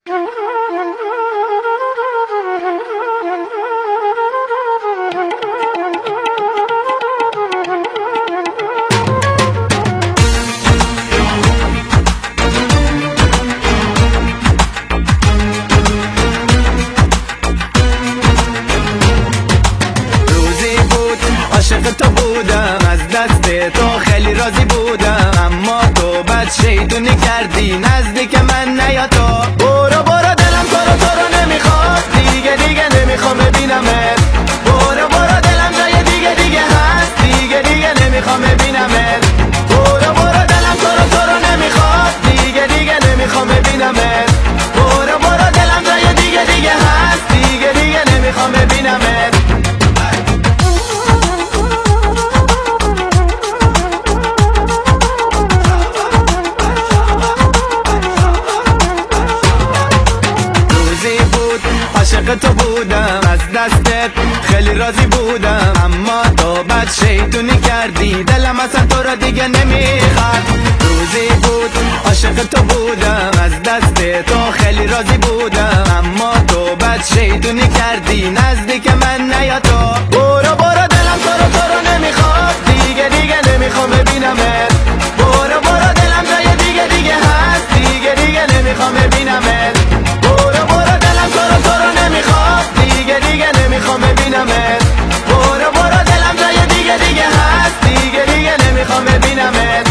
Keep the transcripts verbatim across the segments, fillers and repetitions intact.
عاشق تو بودم، از دست تو خیلی راضی بودم، اما تو بد شیطونی کردی، نزدیک من نیا تو. برو برو دلم تو رو تو رو نمیخواد، دیگه دیگه نمیخوام ببینمت. برو برو دلم جای دیگه دیگه هست، دیگه دیگه نمیخوام ببینمت. برو برو دلم تو رو تو رو نمیخواد، دیگه دیگه نمیخوام ببینمت. برو برو دلم جای دیگه دیگه هست، دیگه دیگه نمیخوام ببینمت. عاشق تو بودم، از دستت خیلی راضی بودم، اما تو بد شیطونی کردی، دلم اصلا تو را دیگه نمیخواد. روزی بود عاشق تو بودم، از دست تو خیلی راضی بودم، اما تو بد شیطونی کردی، نزدیک من نیا تو. برو برو دلم تو رو تو رو نمیخواد، دیگه دیگه نمیخوام ببینمت. برو برو دلم جای دیگه دیگه هست، دیگه دیگه نمیخوام ببینمت. برو برو دلم تو رو تو رو نمیخواد، دیگه دیگه نمیخوام ببینمت. برو برو دلم جای دیگه دیگه هست، دیگه دیگه نمیخوام ببینمت.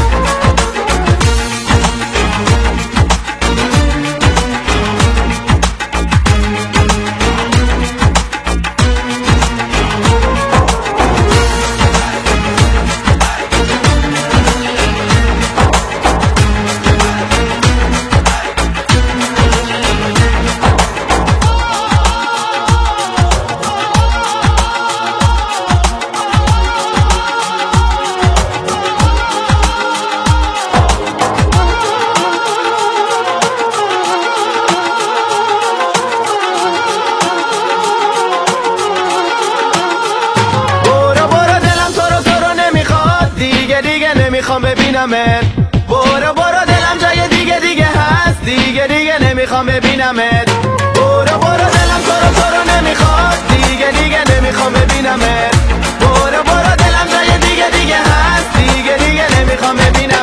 نمیخوام ببینمت. برو برو دلم جای دیگه دیگه هست، دیگه دیگه نمیخوام ببینمت. برو برو دلم تو رو تو رو نمیخواد، دیگه دیگه نمیخوام ببینمت. برو برو دلم جای دیگه دیگه هست، دیگه دیگه نمیخوام ببینمت.